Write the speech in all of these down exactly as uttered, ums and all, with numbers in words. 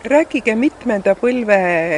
Rääkige, mitmenda põlve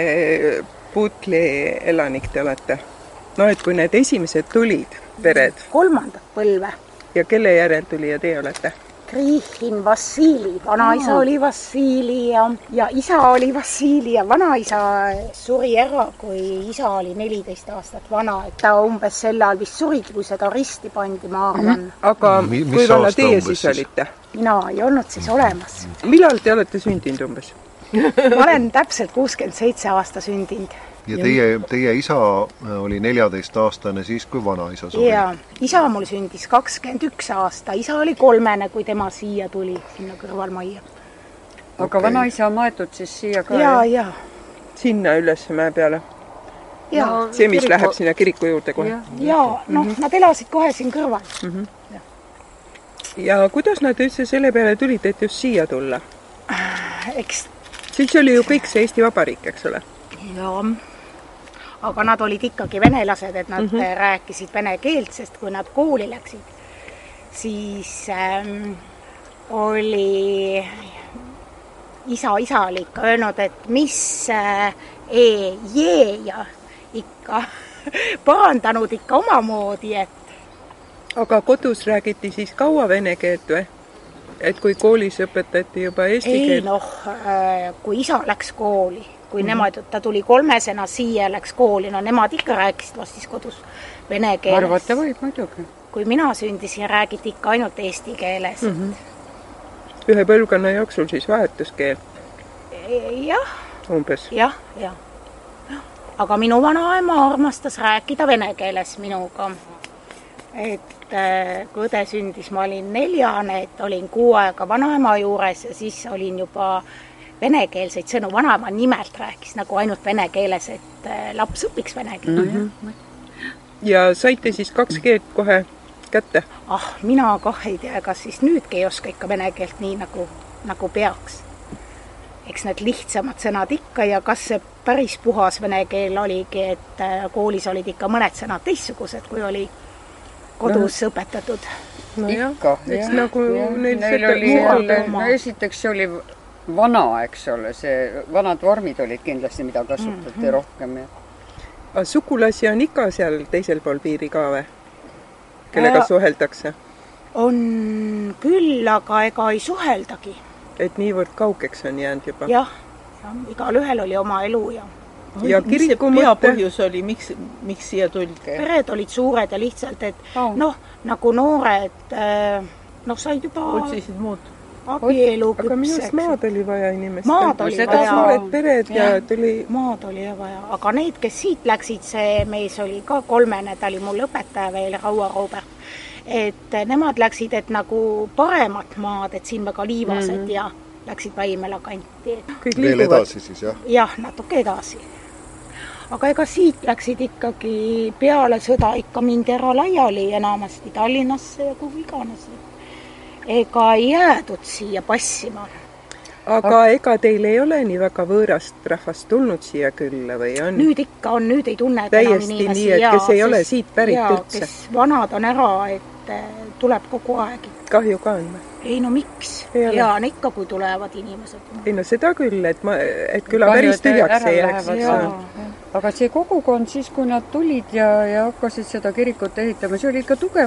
Puutli elanik te olete? No, et kui need esimesed tulid, pered. Kolmandat põlve. Ja kelle järel tuli ja teie olete? Kriihin Vassili, vanaisa Aa. oli Vassili ja, ja isa oli Vassili ja vanaisa suri ära, kui isa oli neliteist aastat vana, et ta umbes sel ajal vist surigi, kui seda risti pandi, ma arvan. Mm. Aga Mi, kui vana teie siis olite? Mina ei olnud siis olemas. Millal te olete sündinud umbes? Ma olen täpselt kuuskümmend seitse aasta sündinud. Ja teie, teie isa oli neljateist aastane siis, kui vanaisa suri? Jaa, isa mul sündis kakskümmend üks aasta. Isa oli kolmene, kui tema siia tuli, sinna kõrvalmajja. Aga okay. Vanaisa on maetud siis siia ka? Jaa, jaa. Sinna üles mäe peale? Jaa. No, see, mis kiriku... läheb sinna kiriku juurde kohe? Jaa, ja, noh, mm -hmm. nad elasid kohe siin kõrval. Mm -hmm. ja. ja kuidas nad üldse selle peale tulid, et just siia tulla? Eks... Siis oli ju kõik see Eesti Vabariik, eks ole? Jaa. Aga nad olid ikkagi venelased, et nad mm -hmm. rääkisid vene keelt, sest kui nad kooli läksid, siis ähm, oli isa, isa oli ikka öelnud, et mis äh, e, jee ja ikka parandanud ikka omamoodi, et... Aga kodus räägiti siis kaua vene keelt või? Et kui koolis õpetati juba eesti ei, keelt? Ei noh, äh, kui isa läks kooli, kui mm -hmm. nemad, ta tuli kolmesena siia, läks kooli, no nemad ikka rääkisid vastis kodus vene keeles. Arvata võib muidugi. Kui mina sündisin, räägiti ikka ainult eesti keeles. Mm -hmm. Ühe põlvkonna jooksul siis vahetuskeel? Jah. Umbes? Jah, jah. Aga minu vanaema armastas rääkida vene keeles minuga. Et kui õde sündis, ma olin neljane, et olin kuu aega vanaema juures ja siis olin juba venekeelseid sõnu. Vanaema nimelt rääkis nagu ainult vene keeles, et laps õpiks vene keeles. Mm -hmm. Ja saite siis kaks keelt kohe kätte? Ah, mina kah ei tea, kas siis nüüdki ei oska ikka vene keelt nii nagu, nagu peaks. Eks need lihtsamad sõnad ikka ja kas see päris puhas vene keel oligi, et koolis olid ikka mõned sõnad teistsugused, kui oli kodus no. õpetatud. No ikka, eks nagu ja. neil, neil oli jälle, no esiteks see oli vana, eks ole, see vanad vormid olid kindlasti, mida kasutati mm -hmm. rohkem. Ja. Aga sugulasi on ikka seal teisel pool piiri ka või? Kellega ja, suheldakse? On küll, aga ega ei suheldagi. Et niivõrd kaugeks on jäänud juba? Jah, ja, igal ühel oli oma elu ja... Ja mis see peapõhjus oli, miks, miks siia tulge? Pered olid suured ja lihtsalt, et oh. noh, nagu noored, noh, said juba otsisid muud. Abielu küpseks. Aga minust maad oli vaja inimestel. Maad oli Seda vaja. Suured pered ja, ja tuli... Maad oli vaja. Aga need, kes siit läksid, see mees oli ka kolmene, ta oli mul õpetaja veel, Raua Robert. Et nemad läksid, et nagu paremat maad, et siin väga liivased mm -hmm. ja läksid Väimela kanti. Veel edasi siis, jah? Jah, natuke edasi. Aga ega siit läksid ikkagi peale sõda ikka mind ära laiali enamasti Tallinnasse ja kuhu iganes. Ega ei jäädud siia passima. Aga ega teil ei ole nii väga võõrast rahvast tulnud siia külla või on? Nüüd ikka on, nüüd ei tunne täiesti enam nii, et ja, kes ei sest, ole siit pärit ja, üldse. Kes vanad on ära, et tuleb kogu aeg. Kahju ka on? Ei no miks? Ja on ikka, kui tulevad inimesed. Ei no seda küll, et, ma, et küla päris tühjaks ei jääks. Aga see kogukond siis, kui nad tulid ja, ja hakkasid seda kirikut ehitama, see oli ikka tugev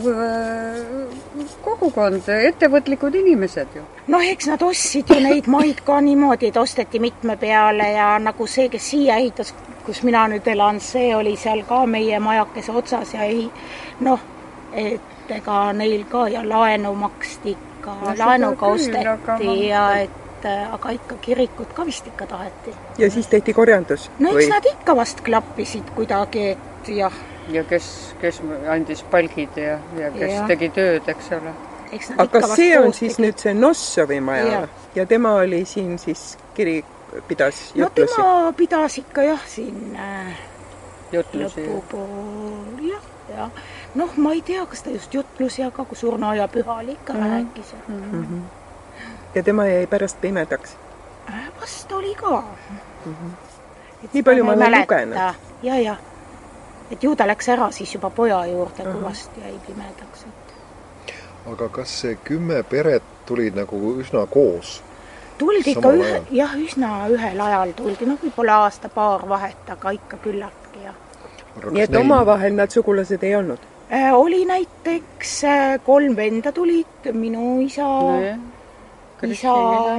kogukond, ettevõtlikud inimesed ju. Noh, eks nad ostsid ju neid maid ka niimoodi, et osteti mitme peale ja nagu see, kes siia ehitas, kus mina nüüd elan, see oli seal ka meie majakese otsas ja ei, noh, et ega neil ka ja laenu maksti ikka, no, laenuga osteti aga... ja et aga ikka kirikut ka vist ikka taheti. Ja siis tehti korjandus? No eks või? Nad ikka vast klappisid kuidagi, et jah. Ja kes, kes andis palgid ja, ja kes ja. Tegi tööd, eks ole. Aga see on siis tegi. Nüüd see Nossovi maja ja. Ja tema oli siin siis kirik pidas jutlusi? No tema pidas ikka jah siin äh, jutlusi. Lõpupool, jah, jah. Noh, ma ei tea, kas ta just jutlusi, aga kui surnuaia püha oli ikka mm -hmm. rääkis. Mm -hmm. Ja tema jäi pärast pimedaks? Vast oli ka. Mm-hmm. Nii palju ma olen lugenud. Ja, ja. Et ju ta läks ära siis juba poja juurde, kui vast jäi pimedaks. Et... Aga kas see kümme peret tulid nagu üsna koos? tuldi ikka Samal ühe, ajal. jah, üsna ühel ajal tuldi, noh võib-olla aasta-paar vahet, aga ikka küllaltki ja nii et omavahel nad sugulased ei olnud? äh, oli näiteks äh, kolm venda tulid, minu isa nojah , isa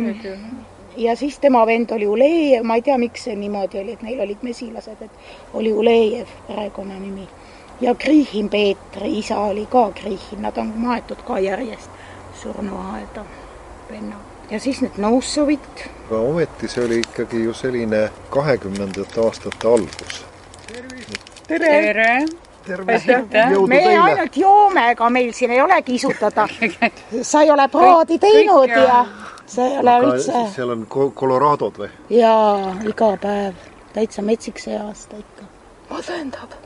ja siis tema vend oli Ulejev, ma ei tea, miks see niimoodi oli, et neil olid mesilased, et oli Ulejev perekonnanimi. Ja Kriihin Peetri isa oli ka Kriihin, nad on maetud ka järjest surnuaeda venna. Ja siis need Nõussovit. aga ometi see oli ikkagi ju selline kahekümnendate aastate algus. tere! tere! Aitäh! Jõudu Me teile! ainult joome, aga meil siin ei ole kisutada. Sa ei ole praadi teinud kõik, ja see ei ole aga üldse. seal on Coloradod või? Jaa, iga päev. Täitsa metsik see aasta ikka. Masendab.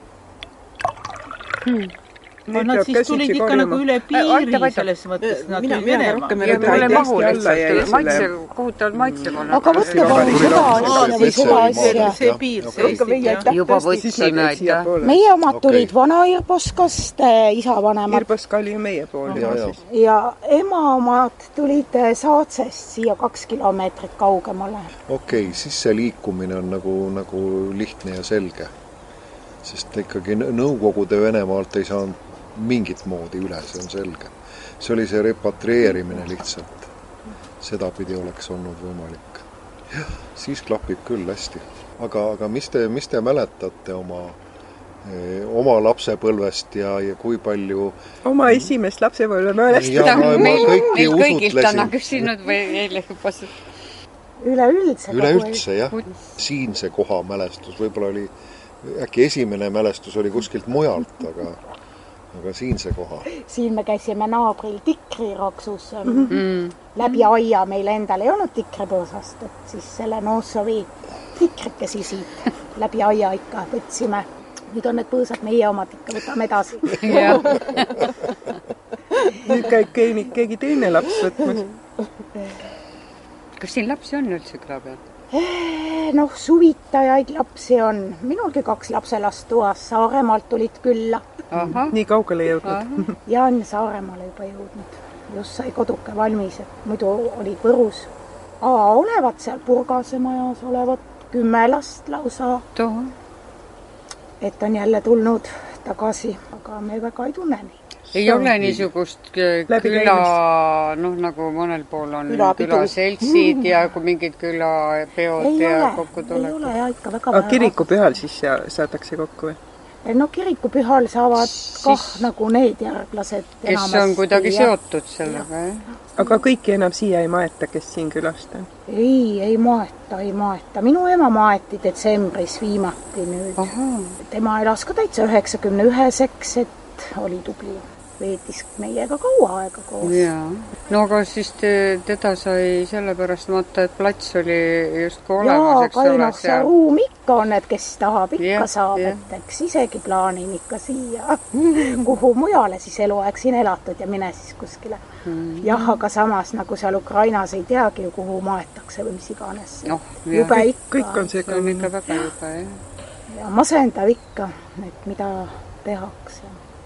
Hmm. Nad siis tulid ikka nagu üle piiri selles mõttes, nad Mina- tulid mina Venemaa. rohkem ei ja võta mulle hästi mahu alla lihtsalt jäi , maitse selle- , kohutavalt maitsev on. Aga võtke palun seda asja või seda asja. See piir seisib, jah. Juba võtsime, aitäh. Meie omad Okei. tulid Vana-Irboskast, isavanemad Irboska oli ju meie pool. Ja, ja. ja ema omad tulid Saatsest siia kaks kilomeetrit kaugemale. okei okay,, siis see liikumine on nagu, nagu lihtne ja selge. Sest ikkagi Nõukogude Venemaalt ei saanud mingit moodi üle, see on selge. See oli see repatrieerimine lihtsalt. Sedapidi oleks olnud võimalik. Jah, siis klapib küll hästi. Aga, aga mis te, mis te mäletate oma, eh, oma lapsepõlvest ja, ja kui palju... Oma esimest lapsepõlve mälestada. Ja ma- ma meil kõiki meil kõigilt usutlesin. on küsinud või eile juba see. Üleüldse. Üleüldse, jah. Siinse koha mälestus. Võib-olla oli, äkki esimene mälestus oli kuskilt mujalt, aga, aga siinse koha. Siin me käisime naabril tikriroksus mm. läbi aia, meil endal ei olnud tikripõõsast, et siis selle Nõussovi tikrikesi siit läbi aia ikka võtsime. Nüüd on need põõsad meie omad, ikka võtame edasi. Nüüd käib keegi, keegi teine laps võtmas. Kas siin lapsi on üldse küla peal? Noh, suvitajaid lapsi on. Minulgi kaks lapselast toas Saaremaalt tulid külla. Aha. Nii kaugele jõudnud. Jaan Saaremaale juba jõudnud. Just sai koduke valmis, et muidu olid Võrus. Aa, olevat seal Purgase majas, olevat kümme last lausa. Toho. Et on jälle tulnud tagasi, aga me väga ei tunne nii. Ei ole niisugust küla, noh nagu mõnel pool on Külapidu. külaseltsid ja kui mingid külapeod Ei ja ole, kokku ei tuleb. ole ja ikka väga Aga kirikupühal siis saadakse kokku või? No kirikupühal saavad kah Siis- nagu need järglased Kes on kuidagi seotud sellega, jah? Aga kõiki enam siia ei maeta, kes siin külast on? Ei, ei maeta, ei maeta. Minu ema maeti detsembris viimati nüüd. Aha. Tema elas ka täitsa üheksakümne üheseks, et oli tubli. Veetis meiega kaua aega koos. Jaa. No aga siis te, teda sai sellepärast matta, et plats oli justkui olemas, Jaa, eks ole, Kainas see ruum ikka on, et kes tahab, ikka Jah, saab, jah. et eks isegi plaanin ikka siia, kuhu mujale siis eluaeg siin elatud ja mine siis kuskile. Mm. Jah, aga samas nagu seal Ukrainas ei teagi ju, kuhu maetakse või mis iganes. Noh, Jube jah. ikka. Kõik on see See on ikka väga juba, jah. Ja masendav ikka, et mida tehakse.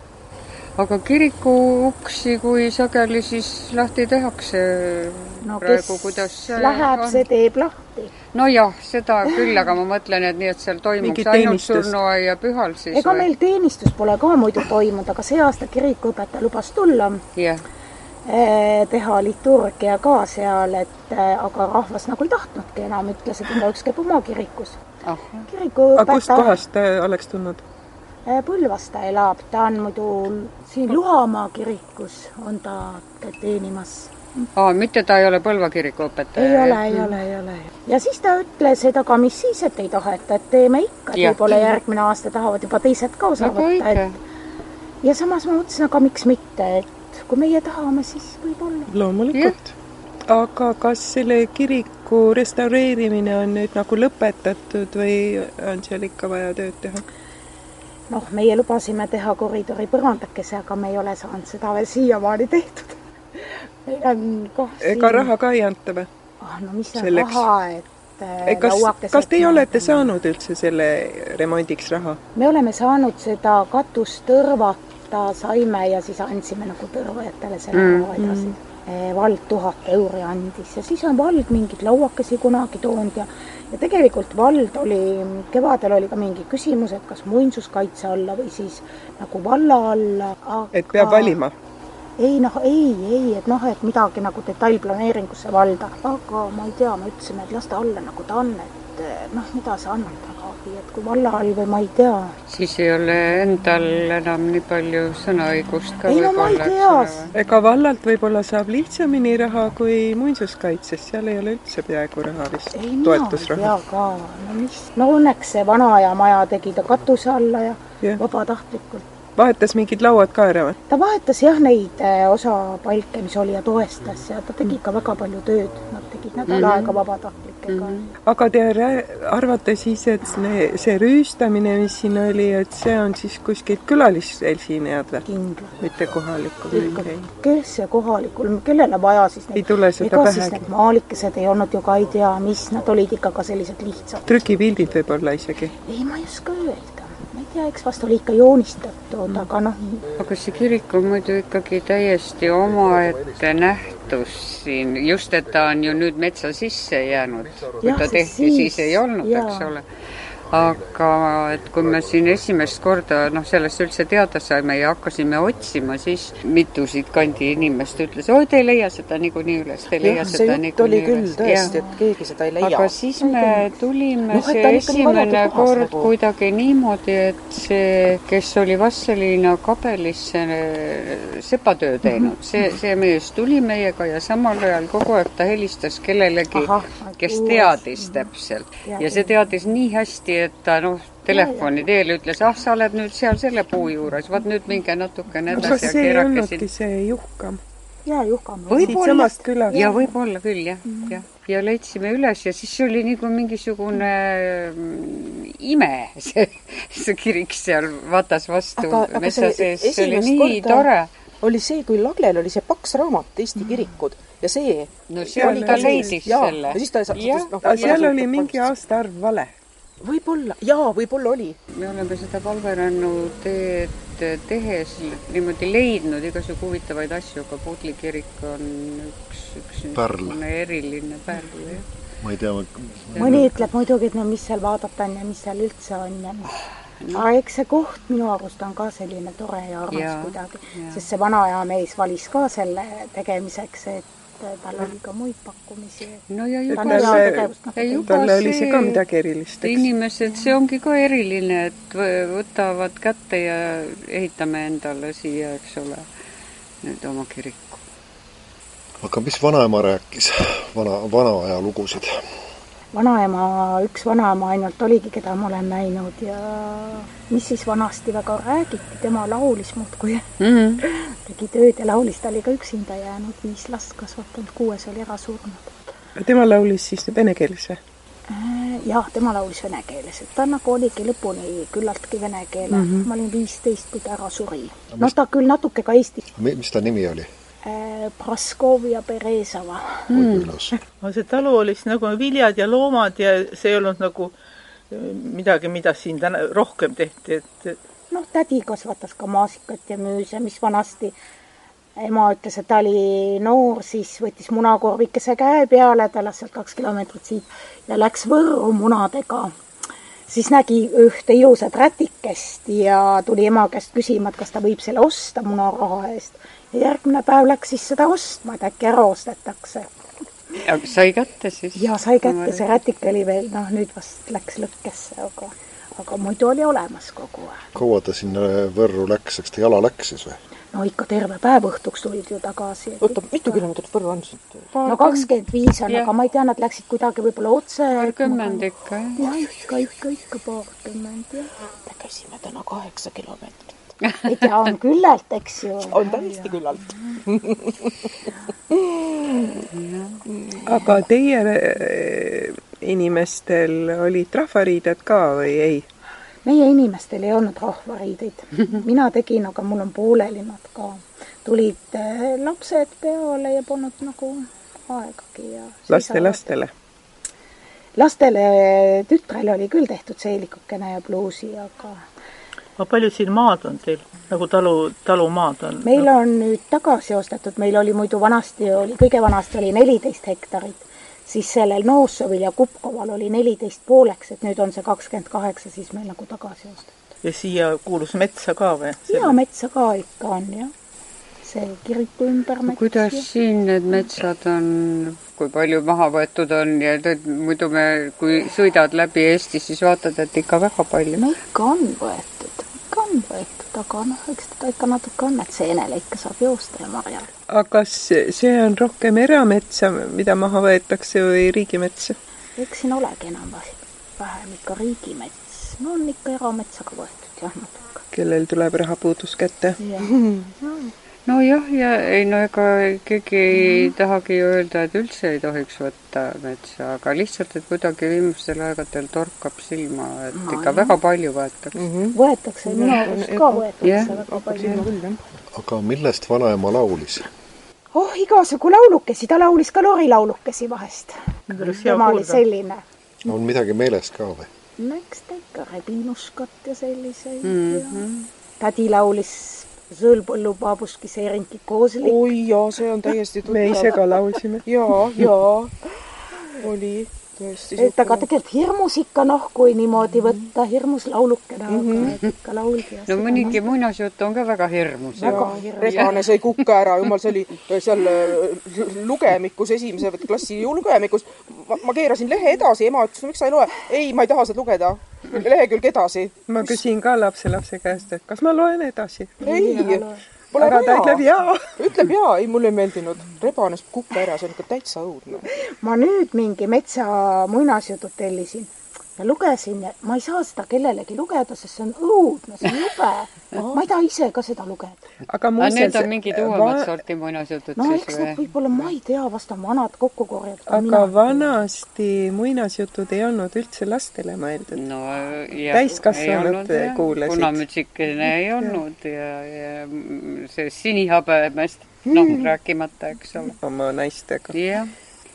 Aga kiriku uksi, kui sageli siis lahti tehakse No praegu, kes kuidas see läheb, on? see teeb lahti. No jah, seda küll, aga ma mõtlen, et nii, et seal toimuks Mingi ainult teenistus. surnuaia pühal siis Ega meil teenistus pole ka muidu toimunud, aga see aasta kirikuõpetaja lubas tulla, Jah, eh, teha liturgia ka seal, et eh, aga rahvas nagu ei tahtnudki enam, ütles, et igaüks käib oma kirikus. ah, Aga kust Kirikuõpetaja kohast ta oleks tulnud? eh, Põlvas ta elab, ta on muidu siin Luhamaa kirikus, on ta teenimas. ah, mitte ta ei ole Põlva kiriku õpetaja. ei ole, ei ole, ei ole. Ja siis ta ütles, et aga mis siis, et ei taheta, et teeme ikka, et Jah. võib-olla järgmine aasta tahavad juba teised ka osa Väga võtta. õige. Et... Ja samas ma mõtlesin, aga miks mitte, et kui meie tahame, siis võib-olla. Loomulikult. Aga kas selle kiriku restaureerimine on nüüd nagu lõpetatud või on seal ikka vaja tööd teha? Noh, meie lubasime teha koridori põrandakese, aga me ei ole saanud seda veel siiamaani tehtud. Meil on koh siin... Ega raha ka ei anta või? Ah, no mis on Selleks. raha, et äh, Kas, lauakesed kas teie olete maadame. saanud üldse selle remondiks raha? Me oleme saanud seda katust tõrvata, saime ja siis andsime nagu tõrvajatele selle raha edasi. vald tuhat euri andis ja siis on vald mingid lauakesi kunagi toonud ja, ja tegelikult vald oli, kevadel oli ka mingi küsimus, et kas muinsuskaitse alla või siis nagu valla alla. Aga... Et peab valima? Ei, noh, ei, ei, et noh, et midagi nagu detailplaneeringusse valda. Aga ma ei tea, me ütlesime, et las ta alla nagu ta on, et noh, mida sa annad tagagi, et kui valla all või ma ei tea. Siis ei ole endal enam nii palju sõnaõigust ka ei, no ma ei tea. Ega vallalt võib-olla saab lihtsamini raha kui muinsuskaitses, seal ei ole üldse peaaegu raha vist, ei, toetusraha. Ei, mina ka. No, mis? no õnneks see vanaja maja tegi ta katuse alla ja, ja. vabatahtlikult. Vahetas mingid lauad ka ära või? Ta vahetas jah neid osa palke, mis oli ja toestas ja ta tegi ka väga palju tööd. Nad tegid nädal mm-hmm. aega vabatahtlikega. Mm-hmm. Aga te arvate siis, et see rüüstamine, mis siin oli, et see on siis kuskilt külalisesinejad või? Kindlalt. Mitte kohalikul? Kes see kohalikul? Kellele vaja siis? Ei tule seda ega pähegi? Siis need maalikesed ei olnud ju ka ei tea, mis nad olid ikka ka sellised lihtsad. Trükipildid võib-olla isegi? Ei, ma ei oska öelda. Ja eks vast oli ikka joonistatud, mm. aga noh. Aga see kirik on muidu ikkagi täiesti omaette nähtus siin, just et ta on ju nüüd metsa sisse jäänud, kui ja, ta tehti, siis, siis ei olnud, ja. Eks ole. Aga et kui me siin esimest korda noh, sellest üldse teada saime ja hakkasime otsima, siis mitusid kandi inimest ütles, oi, te ei leia seda niikuinii üles, te ei leia ja, seda niikuinii üles. Küll tõesti, et keegi seda ei leia. Aga siis me tulime no, see esimene kord nagu... kuidagi niimoodi, et see, kes oli Vastseliina kabelisse sepatöö teinud, mm-hmm. see, see mees tuli meiega ja samal ajal kogu aeg ta helistas kellelegi, Aha, kes teadis täpselt. Ja, ja see teadis nii hästi, et ta noh, telefoni teel ütles, ah, sa oled nüüd seal selle puu juures, vaat nüüd minge natukene edasi. Kas see ei olnudki see Juhkam? Jaa, Juhkam. Võib-olla, ja võib-olla küll, jah. Mm. Ja, ja leidsime üles ja siis oli nagu mingisugune ime, see, see kirik seal vaatas vastu aga, metsa sees, see oli nii tore. Oli see, kui Laglel oli see paks raamat Eesti kirikud ja see... No seal ta leidis ja, selle. Ja siis ta sattus, no, seal oli mingi aastaarv vale. Võib-olla, jaa, võib-olla oli. Me oleme seda Valverännu teed tehes niimoodi leidnud igasugu huvitavaid asju, aga Puudli kirik on üks, üks eriline pärl. Ma ei tea, ma... Mõni ütleb muidugi, et no mis seal vaadata on ja mis seal üldse on ja mis... No. Aga eks see koht minu arust on ka selline tore ja armas ja, kuidagi, ja. Sest see vanaja mees valis ka selle tegemiseks, et tal oli ka muid pakkumisi. No ja juba, talle, talle oli see ka midagi erilist. Inimesed, see ongi ka eriline, et võtavad kätte ja ehitame endale siia, eks ole, nüüd oma kiriku. Aga mis vanaema rääkis, vana, vana aja lugusid? Vanaema, üks vanaema ainult oligi, keda ma olen näinud ja mis siis vanasti väga räägiti, tema laulis muudkui mm-hmm. tegi tööd ja laulis, ta oli ka üksinda jäänud, viis last kasvatanud, kuues oli ära surnud. Tema laulis siis vene keeles või? Jah, tema laulis vene keeles, et ta nagu oligi lõpuni küllaltki vene keele. Mm-hmm. Ma olin viisteist, kui ta ära suri. No ta küll natuke ka Eesti. Mis ta nimi oli? Praskovia Perezova. Mm. See talu oli nagu viljad ja loomad ja see ei olnud nagu midagi, mida siin täna rohkem tehti. Et... noh, tädi kasvatas ka maasikat ja müüs ja mis vanasti ema ütles, et ta oli noor, siis võttis munakorvikese käe peale, ta las sealt kaks kilomeetrit siit ja läks Võrru munadega. Siis nägi ühte ilusat rätikest ja tuli ema käest küsima, et kas ta võib selle osta munaraha eest. Ja järgmine päev läks siis seda ostma, et äkki ära ostetakse. Ja sai kätte siis? Ja sai kätte, see rätik oli veel, noh nüüd vast läks lõkkesse, aga, aga muidu oli olemas kogu aeg. Kaua ta sinna Võrru läks, eks ta jala läks siis või? No ikka terve päev õhtuks tulid ju tagasi. Oota, mitu kilomeetrit Võrru on siit? No kakskümmend viis on, aga ma ei tea, nad läksid kuidagi võib-olla otse. Paarkümmend ikka, jah? Ja ikka, ikka, ikka paarkümmend, jah. Me käisime täna kaheksa kilomeetrit. Et ja on küllalt, eks ju. On täiesti küllalt. Aga teie inimestel olid rahvariided ka või ei? Meie inimestel ei olnud rahvariideid. Mina tegin, aga mul on pooleli nad ka. Tulid lapsed peale ja polnud nagu aegagi. Ja laste lastele? Lastele tütrele oli küll tehtud seelikukene ja pluusi, aga aga palju siin maad on teil? Nagu talu, talumaad on? Meil on nüüd tagasi ostetud, meil oli muidu vanasti, oli, kõige vanasti oli neliteist hektarit, siis sellel Noossovil ja Kupkoval oli neliteist pooleks, et nüüd on see kakskümmend kaheksa, siis meil nagu tagasi ostetud. Ja siia kuulus metsa ka või? Ja metsa ka ikka on, jah. See kiriku ümber mets. Kuidas ja... siin need metsad on, kui palju maha võetud on ja muidu me, kui sõidad läbi Eesti, siis vaatad, et ikka väga palju. No ikka on võetud, ikka on võetud, aga noh, eks teda ikka natuke on, et seenele ikka saab joosta ja marjal. Aga kas see on rohkem erametsa, mida maha võetakse või riigimetsa? Eks siin olegi enam vähem ikka riigimets. No on ikka erametsaga võetud, jah, natuke. Kellel tuleb rahapuudus kätte? Jah, jah. No jah, ja ei, no ega keegi ei tahagi ju öelda, et üldse ei tohiks võtta metsa, aga lihtsalt, et kuidagi viimastel aegadel torkab silma, et no, ikka jah. Väga palju võetakse. Mm -hmm. Võetakse, minu arust ka võetakse yeah. väga palju. Aga millest vanaema laulis? Oh, igasugu laulukesi, ta laulis ka lorilaulukesi vahest. Tema oli selline. On midagi meelest ka või? No eks ta ikka Rebinuskat ja selliseid. Mm -hmm. Tädi laulis Sõõlpõllu baabuski seerinki kooslik. Oi jaa, see on täiesti tuttav. Me ise ka laulsime. Jaa, jaa. Oli tõesti. Et aga tegelikult hirmus ikka, noh, kui niimoodi võtta, hirmus laulukene, mm -hmm. aga ikka lauldi. No mõnigi muinasjutt on ka väga hirmus. Väga hirmus. Rebane sai kukka ära, jumal, see oli seal lugemikus, esimese klassi lugemikus. Ma, ma keerasin lehe edasi, ema ütles, miks sa ei loe? Ei, ma ei taha seda lugeda. Lehekülg edasi. Ma küsin ka lapse lapse käest, et kas ma loen edasi? Ei, pole aga ta ütleb jaa. Ütleb jaa, ei, mulle ei meeldinud. Rebanes kukka ära, see on ikka täitsa õudne. Ma nüüd mingi metsa muinasjutut tellisin ja lugesin ja ma ei saa seda kellelegi lugeda, sest see on õudne, see on jube. Ma ei taha ise ka seda lugeda. Aga need on mingid uuemad va... sorti muinasjutud no, siis eks või? Võib-olla ma ei tea, vast on vanad kokku korjad. Aga mina... vanasti muinasjutud ei olnud üldse lastele mõeldud. No, ja, täiskasvanud kuulasid. Punamütsikene ei olnud ja, ja see sinihabemest, noh, mm. rääkimata, eks ole. Oma naistega. Jah.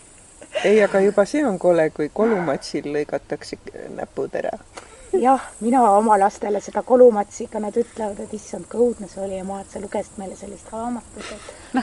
Ei, aga juba see on kole, kui kolumatsil lõigatakse näpud ära. Jah, mina oma lastele seda kolumatsiga, nad ütlevad, et issand, kui õudne see oli ja ma, et sa lugesid meile sellist raamatut. Et...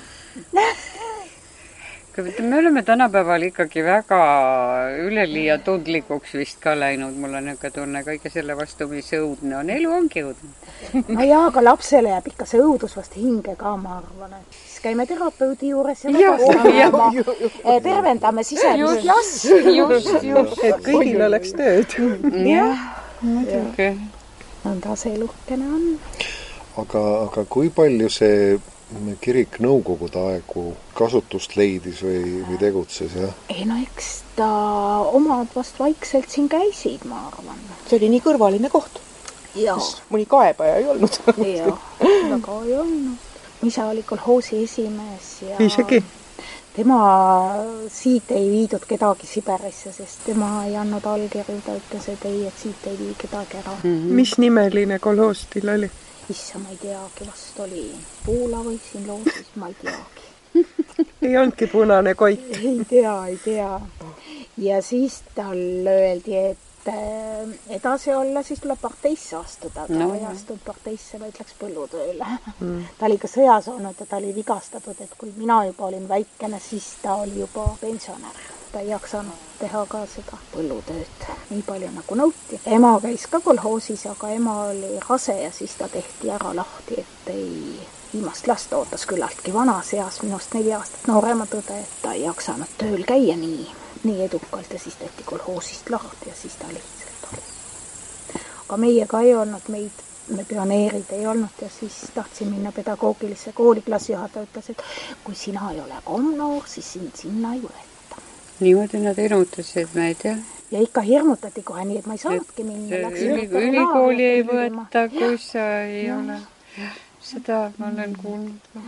me oleme tänapäeval ikkagi väga üleliia tundlikuks vist ka läinud. Mul on niisugune tunne kõige selle vastu, mis õudne on. Elu ongi õudne. No jaa, aga lapsele jääb ikka see õudus vast hinge ka, ma arvan. Siis käime terapeudi juures ja vabastame, tervendame sisemist last. Just, just. Et kõigil oleks tööd. Jah. Muidugi. Nõnda see luhkene on. Aga, aga kui palju see kirik nõukogude aegu kasutust leidis või, või tegutses, jah? Ei, no eks ta omad vast vaikselt siin käisid, ma arvan. See oli nii kõrvaline koht. Jaa. Mõni kaebaja ei olnud. Jaa, väga ei olnud. Isa oli kolhoosi esimees ja... Isegi? Tema siit ei viidud kedagi Siberisse, sest tema ei andnud allkirju, ta ütles, et ei, et siit ei vii kedagi ära. Mm -hmm. Mis nimeline kolhoos teil oli? Issa, ma ei teagi, vast oli Puula või siin loosis, ma ei teagi. Ei olnudki punane koit? Ei tea, ei tea. Ja siis tal öeldi, et edasi olla, siis tuleb parteisse astuda. Ta no. ei astunud parteisse, vaid läks põllutööle. Mm. Ta oli ka sõjas olnud ja ta oli vigastatud, et kui mina juba olin väikene, siis ta oli juba pensionär. Ta ei jaksanud teha ka seda põllutööd nii palju nagu nõuti. Ema käis ka kolhoosis, aga ema oli rase ja siis ta tehti ära lahti, et ei... Viimast last ootas küllaltki vanas eas, minust neli aastat noorema tõde, et ta ei jaksanud tööl käia nii, nii edukalt ja siis tehti kolhoosist lahti ja siis ta lihtsalt oli. Aga meie ka ei olnud, meid, me pioneerid ei olnud ja siis tahtsin minna pedagoogilisse kooli, klassijuhataja ütles, et kui sina ei ole komnoor, siis sind sinna ei võeta. Niimoodi nad hirmutasid meid, jah? Ja ikka hirmutati kohe nii, et ma ei saanudki minna. Üli, ülikooli ei võeta, kui sa ei ja. ole... Seda ma olen kuulnud.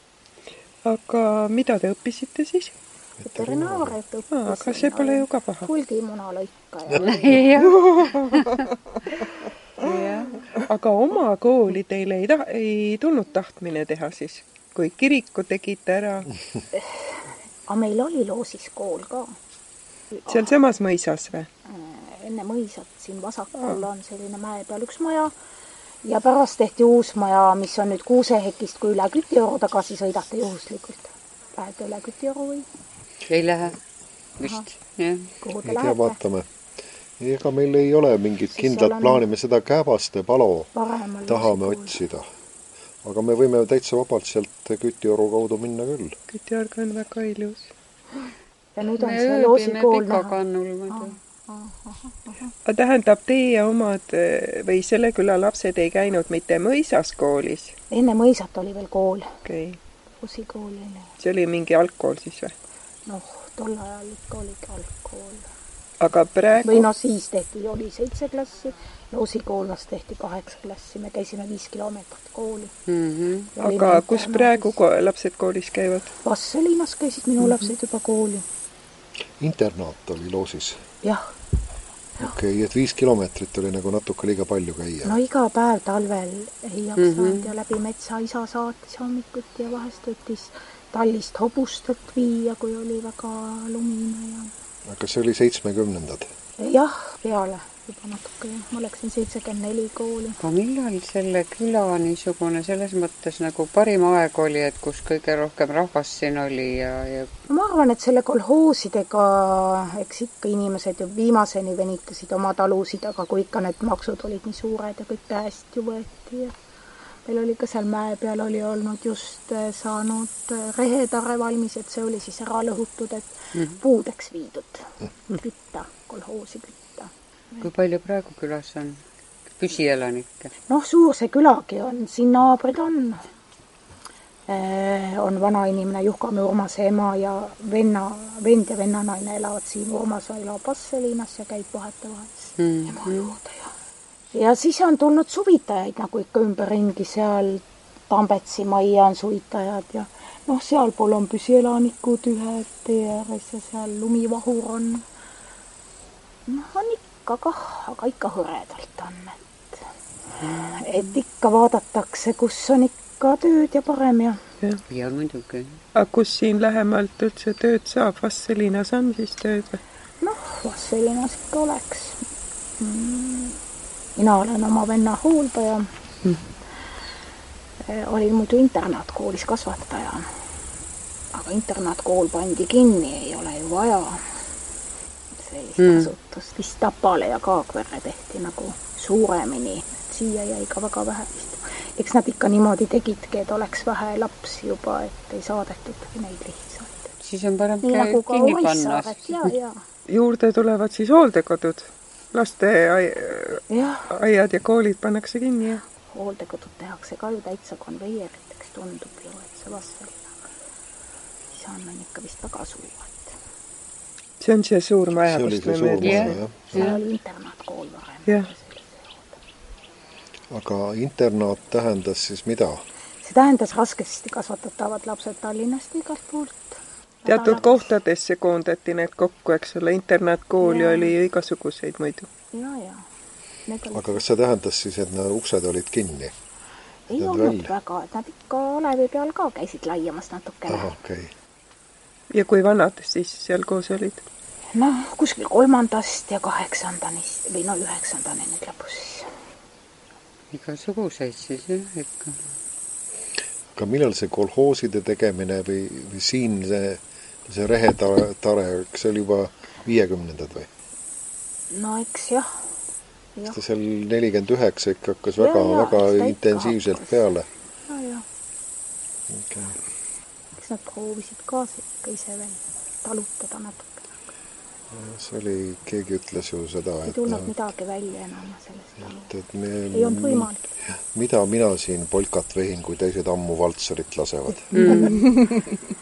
Aga mida te õppisite siis? Veterinaariat õppisin. Aga see pole ju ka paha. Kuldimuna lõika. Aga oma kooli teile ei, ta- ei tulnud tahtmine teha siis, kui kiriku tegite ära? Aga meil oli loosis kool ka. Seal samas mõisas või? Enne mõisat siin vasakul on selline mäe peal üks maja. ja pärast tehti uus maja, mis on nüüd Kuusehekist, kui üle Kütioru tagasi sõidate juhuslikult. Lähete üle Kütioru või? Ei lähe. Vist, jah. Kuhu te ei tea, lähete? vaatame. Ega meil ei ole mingit Siis kindlat on... plaani, me seda Käbaste palo Paremal tahame otsida. Aga me võime täitsa vabalt sealt Kütioru kaudu minna küll. Kütjorg on väga ilus. Ja nüüd on me see ööbime loosikool näha. Pikakannul muidu. Aga tähendab, teie omad või selle küla lapsed ei käinud mitte mõisas koolis? Enne mõisat oli veel kool. Okay. Loosikool oli. See oli mingi algkool siis või? Noh, tol ajal ikka oligi algkool. Aga praegu... Või no siis tehti, oli seitse klassi, Loosikoolnas tehti kaheksa klassi, me käisime viis kilomeetrit kooli. Mm-hmm. Aga kus praegu ko lapsed koolis käivad? Vasselinas käisid minu mm-hmm. lapsed juba kooli. Internaat oli Loosis? Jah. Okei, okay, et viis kilomeetrit oli nagu natuke liiga palju käia. No iga päev talvel ei jaksanud mm-hmm. ja läbi metsa isa saatis hommikuti ja vahest võttis tallist hobustet viia, kui oli väga lumine ja... Aga see oli seitsmekümnendad? Jah, peale juba natuke. Ma läksin seitsekümmend neli kooli. Aga millal selle küla niisugune selles mõttes nagu parim aeg oli, et kus kõige rohkem rahvast siin oli ja... ja... Ma arvan, et selle kolhoosidega, eks ikka inimesed ju viimaseni venitasid oma talusid, aga kui ikka need maksud olid nii suured ja kõik tähest ju võeti ja... Meil oli ka seal mäe peal oli olnud just saanud rehetare valmis, et see oli siis ära lõhutud, et mm-hmm. puudeks viidud. Kütta, kolhoosi kütta. Kui palju praegu külas on püsielanikke? Noh, suur see külagi on, siin naabrid on. On vana inimene Juhkami Urmase ema ja venna, vend ja vennanaine elavad siin. Urmase elab Vasselinas ja käib vahete vahest mm-hmm. ema juurde ja... Ja siis on tulnud suvitajaid nagu ikka ümberringi, seal Tambetsi majja on suvitajad ja noh, sealpool on püsielanikud ühe tee ääres ja seal lumivahur on. Noh, on ikka kah, aga ikka hõredalt on, et, et ikka vaadatakse, kus on ikka tööd ja parem ja... Ja, ja muidugi. Aga kus siin lähemalt üldse tööd saab? Vasselinas on siis tööd või? Noh, Vasselinas ikka oleks. Mm. Mina olen oma venna hooldaja. Mm. Olin muidu internaatkoolis kasvataja. Aga internaatkool pandi kinni, ei ole ju vaja. Sellist mm. kasutust. Vist Tapale ja Kaagverre tehti nagu suuremini. Siia jäi ka väga vähe vist. Eks nad ikka niimoodi tegidki, et oleks vähe lapsi juba, et ei saadetudki neid lihtsalt. Siis on parem nii nagu kinni panna. Ja, ja. Juurde tulevad siis hooldekodud. Laste aiad ja koolid pannakse kinni, jah? Hooldekodud tehakse ka ju täitsa konveieriteks, tundub ju, et see Vasselina. See on ikka vist väga suur. See on see suur maja, see oli see suur maja, jah. See oli internaatkool varem. Jah. Aga internaat tähendas siis mida? See tähendas raskesti kasvatatavad lapsed Tallinnast igalt poolt. Teatud kohtadesse koondati need kokku, eks ole, internaatkooli ja. Oli igasuguseid muidu. Ja, ja. Aga kas see tähendas siis, et need uksed olid kinni? Ei olnud välja? Väga, et nad ikka Olevi peal ka käisid laiamas natukene. Aha, okei. Okay. Ja kui vanad siis seal koos olid? No, kuskil kolmandast ja kaheksandanist või no üheksandani nüüd lõpus. Igasuguseid siis, jah, ikka. Aga millal see kolhooside tegemine või, või siin see, see rehetare, eks see oli juba viiekümnendad või? No eks jah. jah. Sest seal nelikümmend üheksa ikka hakkas väga, ja, väga intensiivselt hakkas. Peale. Ja, ja. Okay. Eks nad proovisid ka ise veel talutada natuke. See oli, keegi ütles ju seda, et... Ei tulnud no, midagi välja enam sellest et, et me, ei olnud võimalik. Mida mina siin polkat vehin, kui teised ammu valtsarit lasevad? Mm.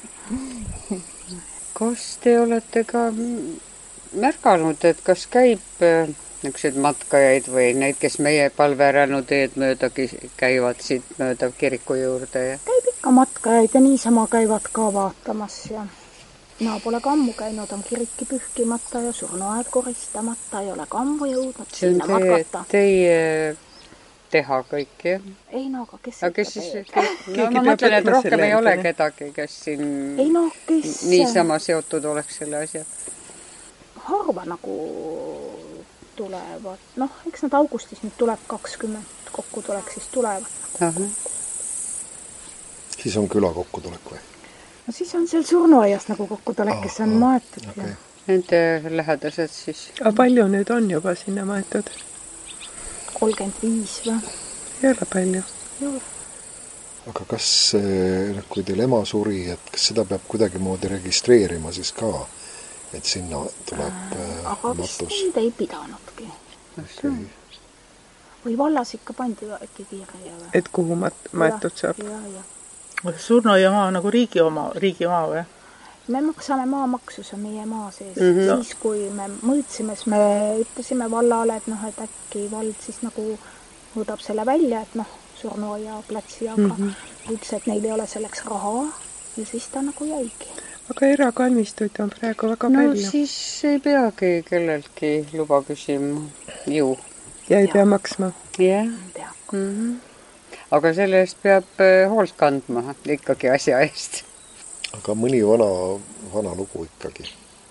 Kas te olete ka märganud, et kas käib niisuguseid matkajaid või neid, kes meie palverännu teed mööda käivad siit mööda kiriku juurde? Ja... Käib ikka matkajaid ja niisama käivad ka vaatamas ja mina pole ka ammu käinud, on kiriki pühkimata ja surnuaed koristamata, ei ole ka ammu jõudnud sinna te, matkata. Teie teha kõik, jah? Ei no, aga kes aga kes siis, no ma mõtlen, et rohkem ei ole kedagi, kes siin ei no, kes... niisama seotud oleks selle asja. Harva nagu tulevad, noh, eks nad augustis nüüd tuleb kakskümmend kokku tuleks, siis tulevad. Aha. Siis on küla kokkutulek või? No siis on seal surnuaias nagu kokkutulek, kes on maetud. Okay. Ja... Nende lähedased siis. Aga palju nüüd on juba sinna maetud? kolmkümmend viis või? Ei ole palju. Ei ole. Aga kas, kui teil ema suri, et kas seda peab kuidagi moodi registreerima siis ka, et sinna tuleb äh, aga matus? vist neid ei pidanudki. Okay. Või vallas ikka pandi äkki kirja või? Et kuhu mat- maetud saab? Ja, ja. Surnuaia maa nagu riigi oma, riigi maa või? Me maksame maamaksu, see on meie maa sees. Mm -hmm. Siis, kui me mõõtsime, siis me ütlesime vallale, et noh, et äkki vald siis nagu võtab selle välja, et noh, surnuaia platsi, aga mm -hmm. ütles, et neil ei ole selleks raha ja siis ta nagu jäigi. Aga erakalmistuid on praegu väga no, palju. No siis ei peagi kelleltki luba küsima ju. Ja ei ja. pea maksma. Jah. Yeah. Mm -hmm. Aga selle eest peab hoolt kandma ikkagi asja eest. Aga mõni vana, vana lugu ikkagi.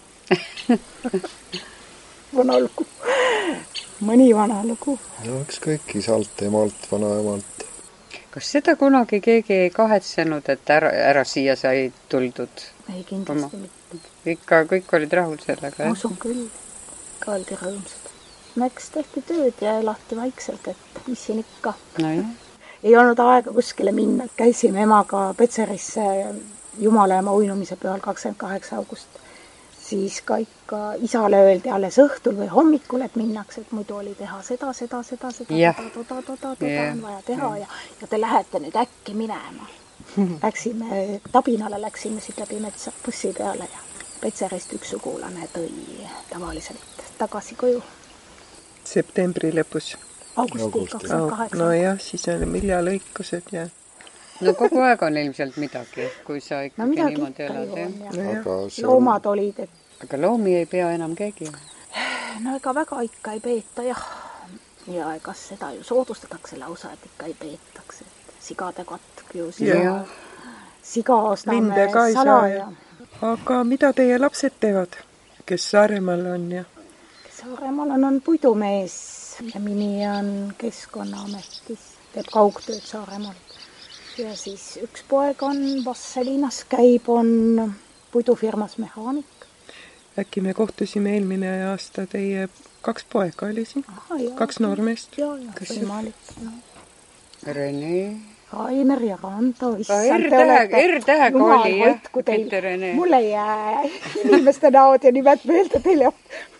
Vana lugu. Mõni vana lugu. No eks kõik isalt, emalt, vanaemalt. Kas seda kunagi keegi ei kahetsenud, et ära, ära siia sai tuldud? Ei, kindlasti mitte. Ikka kõik olid rahul sellega? Ma usun küll. Ka oldi rõõmsad. No eks tehti tööd ja elati vaikselt, et mis siin ikka. No jah. Ei olnud aega kuskile minna. Käisime emaga Petserisse Jumalaema uinumise peal kakskümmend kaheksa august. Siis ka ikka isale öeldi alles õhtul või hommikul, et minnakse, et muidu oli teha seda, seda, seda, seda, yeah. toda, toda, toda, toda yeah. on vaja teha ja, ja te lähete nüüd äkki minema. Läksime, Tabinale läksime siit läbi metsa bussi peale ja Petserist üks sugulane tõi tavaliselt tagasi koju. Septembri lõpus. Augusti kakskümmend kaheksa. No jah, siis on miljalõikused ja... No kogu aeg on ilmselt midagi, kui sa ikkagi no, niimoodi elad. No, loomad olid, et... Aga loomi ei pea enam keegi. No ega väga ikka ei peeta, jah. Ja ega seda ju soodustatakse lausa, et ikka ei peetakse. Sigade katk ju siga, siga ostame salaja. Aga mida teie lapsed teevad, kes Saaremaal on? Ja? Kes Saaremaal on, on puidumees ja mini on Keskkonnaametis, teeb kaugtööd Saaremaal. Ja siis üks poeg on Vasselinas, käib, on puidufirmas mehaanik. Äkki me kohtusime eelmine aasta teie kaks poega oli siin? Aha, jah, kaks noormeest? Jaa, jah, võimalik. No. Rene. Rainer ja Rando. R-tähega oli, jah. Mitte Rene. Mulle ei jää inimeste näod ja nimed meelde teile.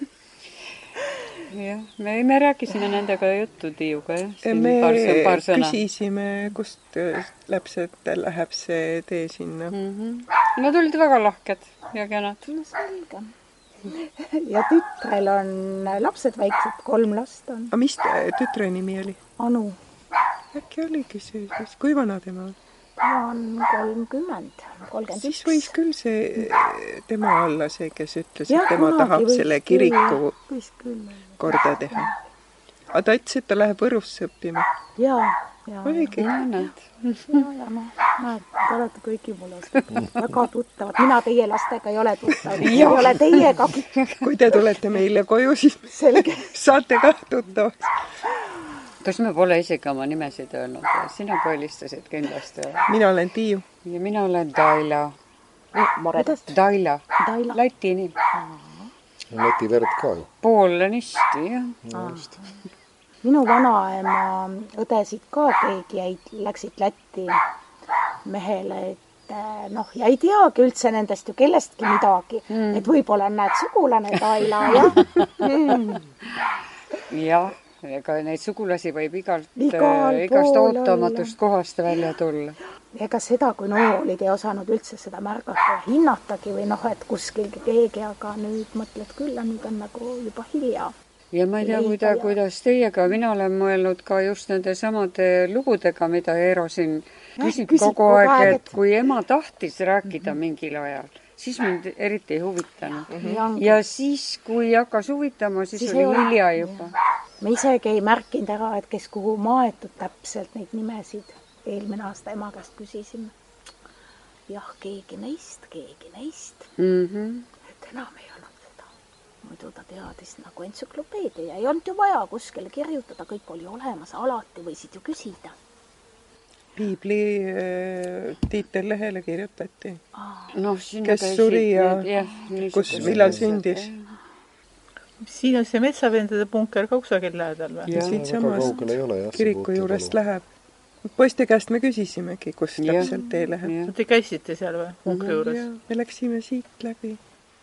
Jah, me, me rääkisime nendega juttu Tiiuga, jah. Me paar küsisime, kust läpselt läheb see tee sinna. Mm-hmm. Nad olid väga lahked ja kenad. No selge. Ja tütrel on lapsed väiksed, kolm last on. A mis tütre nimi oli? Anu. Äkki oligi see, kui vana tema on? Ta on kolmkümmend, kolmkümmend üks. Siis võis küll see tema olla see, kes ütles, et tema tahab selle kiriku korda teha. Aga ta ütles, et ta läheb Võrusse õppima. Jaa, jaa. Oligi. Ja, ja no, näed, te olete kõiki mulle väga tuttavad. Mina teie lastega ei ole tuttavad. Ei ole teiega. Kui te tulete meile koju, siis selge. Saate ka tuttavad. Kas me pole isegi oma nimesid öelnud? Sina põlistasid kindlasti. Mina olen Tiiu. Ja mina olen Daila. Daila. Daila. Läti nimi. Läti verd ka ju. Poolanisti, jah. No, just. Minu vanaema õdesid ka keegi jäid, läksid Lätti mehele, et noh, ja ei teagi üldse nendest ju kellestki midagi. Mm. Et võib-olla näed sugulane Daila, jah. Mm. Jah. Ega neid sugulasi võib igalt, igast ootamatust kohast välja tulla. Ega seda, kui noor olid, ei osanud üldse seda märgata ja hinnatagi või noh, et kuskilgi keegi, aga nüüd mõtled küll, nüüd on nagu juba hilja. Ja ma ei tea, kuida, kuidas teiega, mina olen mõelnud ka just nende samade lugudega, mida Eero siin küsib ja, kogu aeg, aeg, et kui ema tahtis rääkida mm-hmm. mingil ajal, siis mind eriti ei huvitanud. Mm-hmm. Ja siis, kui hakkas huvitama, siis, siis oli hilja juba. Me isegi ei märkinud ära, et kes kuhu maetud täpselt neid nimesid. Eelmine aasta ema käest küsisime. Jah, keegi neist, keegi neist. Mm-hmm. Et enam ei olnud seda. muidu ta teadis nagu entsüklopeedia. Ei olnud ju vaja kuskile kirjutada, kõik oli olemas, alati võisid ju küsida. Piibli äh, tiitellehele kirjutati. No, kes suri ja, ja kus, millal sündis. Siin on see metsavendade punker ka kusagil lähedal või? Ja siit samas kiriku juurest läheb. Poiste käest me küsisimegi, kus ja. Täpselt tee läheb. Te käisite seal või? Punkri juures? Ja, me läksime siit läbi.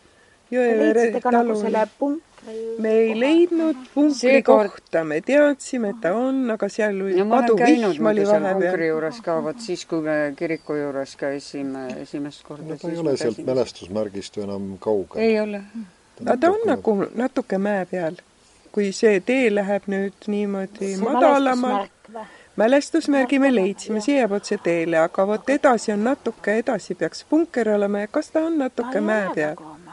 Leidsite ka nagu selle punkri? Me ei leidnud punkri kohta. Me teadsime, et ta on, aga seal oli no, padu vihm oli vahepeal. Punkri juures ka, võt siis, kui me kiriku juures käisime esimest korda. No, ta ei ole sealt mälestusmärgist enam kauge. Ei ole. Aga ta on nagu natuke mäe peal. Kui see tee läheb nüüd niimoodi see madalama... Mälestusmärgi me leidsime, siia jääb otse teele, aga võt edasi on natuke, edasi peaks punker olema ja kas ta on natuke mäe peal?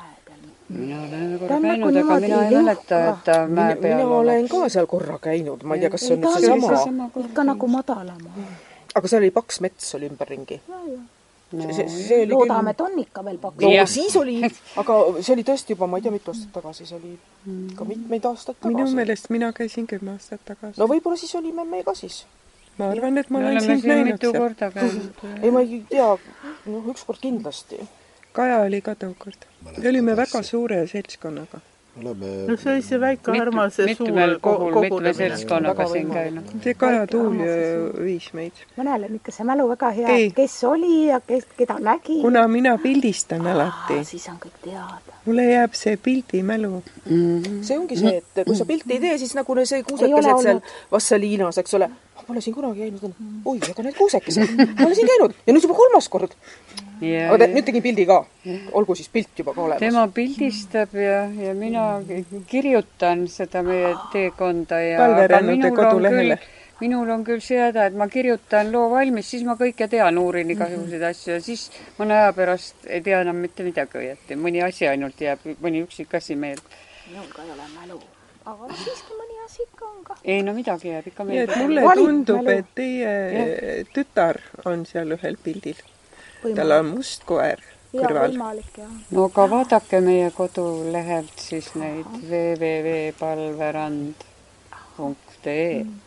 Mina olen korra käinud, aga mina ei mäleta, et ta mäe peal Mina olen ka seal korra käinud, ma ei tea, kas see on nüüd see sama. Ikka nagu madalama. Aga seal oli paks mets oli ümberringi. No, see, see oli loodame, et on ikka veel paks. No, siis oli, aga see oli tõesti juba, ma ei tea, mitu aastat tagasi, see oli ka mitmeid aastat tagasi. Minu meelest mina käisin kümme aastat tagasi. No võib-olla siis olime me ka siis. Ma arvan, et ma olen sind näinud seal. Ei, ma ei tea, no ükskord kindlasti. Kaja oli ka tookord. Me olime väga suure seltskonnaga. Oleme... No see oli see väike armal, see suur kogunemine. Mitme seltskonnaga siin käinud. See Kaja Tuul viis meid. Mõnel on ikka see mälu väga hea, ei. Kes oli ja kes, keda nägi. Kuna mina pildistan alati. Aa, siis on kõik teada. Mulle jääb see pildi mälu. Mm-hmm. See ongi see, et kui sa pilti ei tee, siis nagu see kuusekesed seal Vassaliinas, eks ole. Ma olen siin kunagi käinud, oi, aga need kuusekesed, ma olen siin käinud ja nüüd juba kolmas kord. Ja, aga te, nüüd tegin pildi ka, olgu siis pilt juba ka olemas. Tema pildistab ja, ja mina kirjutan seda meie teekonda ja Palverännude kodulehele. Minul on küll see häda, et ma kirjutan loo valmis, siis ma kõike tean, uurin igasuguseid mm-hmm. asju ja siis mõne aja pärast ei tea enam mitte midagi õieti. Mõni asi ainult jääb, mõni üksik asi meeld. Minul ka ei ole mälu. Aga siiski mõni asi ikka on ka. Ei, no midagi jääb ikka meelde. Ja, mulle tundub, et teie ja. Tütar on seal ühel pildil. Võimalik. Tal on must koer kõrval. Ja, võimalik, jah. No aga vaadake meie kodulehelt siis neid w w w punkt palverand punkt e mm.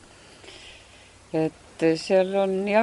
Et seal on jah,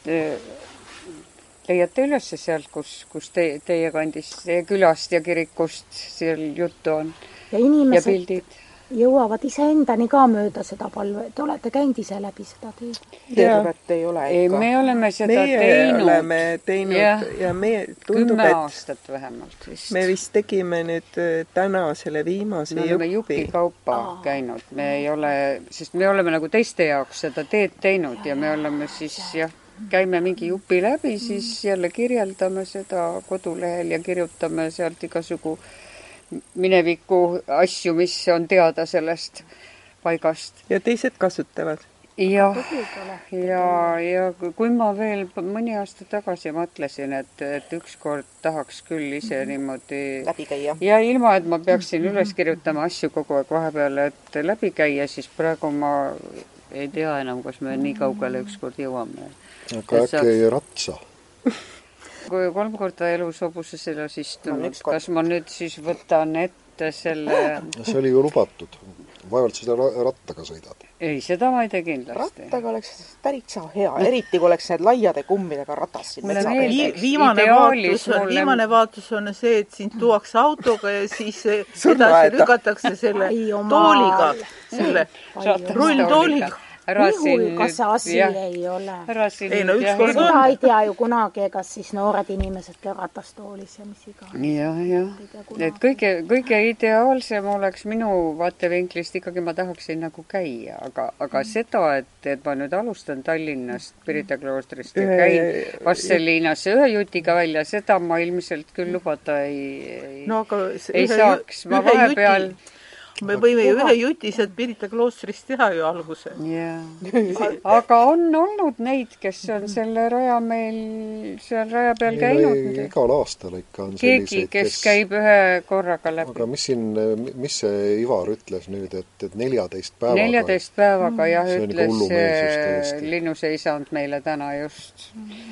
leiate üles sealt, kus, kus te, teie kandis, teie külast ja kirikust seal juttu on ja, inimesed... ja pildid. Jõuavad iseendani ka mööda seda palve. Te olete käinud ise läbi seda teed. Tervet ei ole ikka. Me oleme seda meie teinud. Oleme teinud ja, ja me tundub, kümme aastat vähemalt vist. Me vist tegime nüüd täna selle viimase me jupi. Me jupi kaupa Aa. käinud. Me ei ole, sest me oleme nagu teiste jaoks seda teed teinud ja me oleme siis jah, käime mingi jupi läbi, siis jälle kirjeldame seda kodulehel ja kirjutame sealt igasugu mineviku asju, mis on teada sellest paigast. Ja teised kasutavad. Ja, ja, ja kui ma veel mõni aasta tagasi mõtlesin, et, et ükskord tahaks küll ise niimoodi läbi käia. Ja ilma, et ma peaksin üles kirjutama asju kogu aeg vahepeal, et läbi käia, siis praegu ma ei tea enam, kas me nii kaugele ükskord jõuame. Aga äkki ei ratsa? Kui kolm korda elus hobusesõilas istunud, no, kas ma nüüd siis võtan ette selle... See oli ju lubatud. Vaevalt seda rattaga sõidad. Ei, seda ma ei tee kindlasti. Rattaga oleks pärit saa hea, eriti kui oleks need laiade kummidega ratas. Viimane vaatus, on, viimane vaatus on see, et sind tuuakse autoga ja siis edasi lükatakse selle tooliga, selle rulltooliga. Nii hulgas asi ja. Ei ole. Ei, no ükskord seda ei tea ju kunagi, ega siis noored inimesed ka ratastoolis ja mis iga. Ja, ja. Et kõige, kõige ideaalsem oleks minu vaatevinklist ikkagi ma tahaksin nagu käia, aga, aga mm. seda, et, et ma nüüd alustan Tallinnast, Pirita kloostrist ja käin Vasseliinas ühe jutiga välja, seda ma ilmselt küll lubada ei, ei, no, ei saaks. Ma vahepeal... Juti. Me võime ju ühe jutised Pirita kloostrist teha ju alguse. Yeah. Aga on olnud neid, kes on selle raja meil seal raja peal käinud. Igal aastal ikka on keegi, selliseid, kes, kes käib ühe korraga läbi. Aga mis siin, mis see Ivar ütles nüüd, et, et neljateist päevaga? neljateist päevaga jah, ütles linnuseisand meile täna just.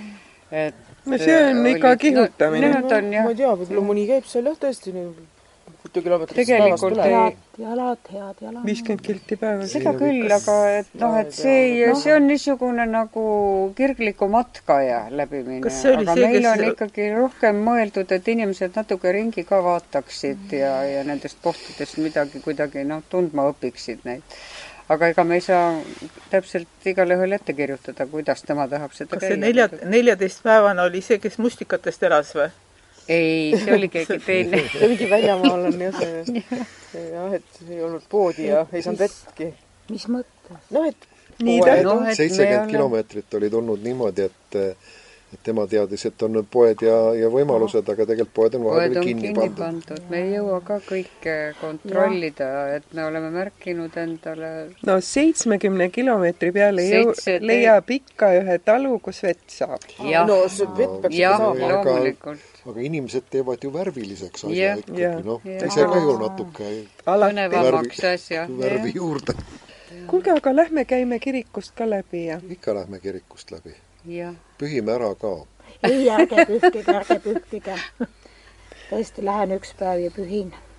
Et, no see on ikka kihutamine. No, no, ma ei tea, võib-olla mõni käib seal jah tõesti nii mitu kilomeetrit tegelikult ei... jalad, head jalad. viiskümmend kilti päevas. Seda küll, aga et noh, et see, no. see on niisugune nagu kirgliku matkaja läbimine. Aga see, meil on kes... ikkagi rohkem mõeldud, et inimesed natuke ringi ka vaataksid ja, ja nendest kohtadest midagi kuidagi noh, tundma õpiksid neid. Aga ega me ei saa täpselt igale ühel ette kirjutada, kuidas tema tahab seda käia. Kas see nelja, neljateist päevana oli see, kes mustikatest elas või? Ei, see oli keegi teine. See mingi väljamaal on jah see, see jah, et ei olnud poodi ja ei saanud vetki. Mis mõttes? No, et no, seitsekümmend kilomeetrit oli tulnud niimoodi, et, et tema teadis, et on poed ja, ja võimalused, aga tegelikult poed on vahepeal kinni, kinni pandud. pandud. Me ei jõua ka kõike kontrollida, ja. Et me oleme märkinud endale... No seitsmekümne kilomeetri peale jõu, leiab ikka ühe talu, kus vett saab. Ja. No see vett peaks ja, saama. Loomulikult. Aga inimesed teevad ju värviliseks asja ja, ikkagi, ja, noh, ja. ise ka ju natuke mõnevamaks asja. Värvi juurde. Kuulge, aga lähme käime kirikust ka läbi ja? Ikka lähme kirikust läbi. Ja. Pühime ära ka. Ei, ärge pühkige, ärge pühkige. Tõesti, lähen üks päev ja pühin.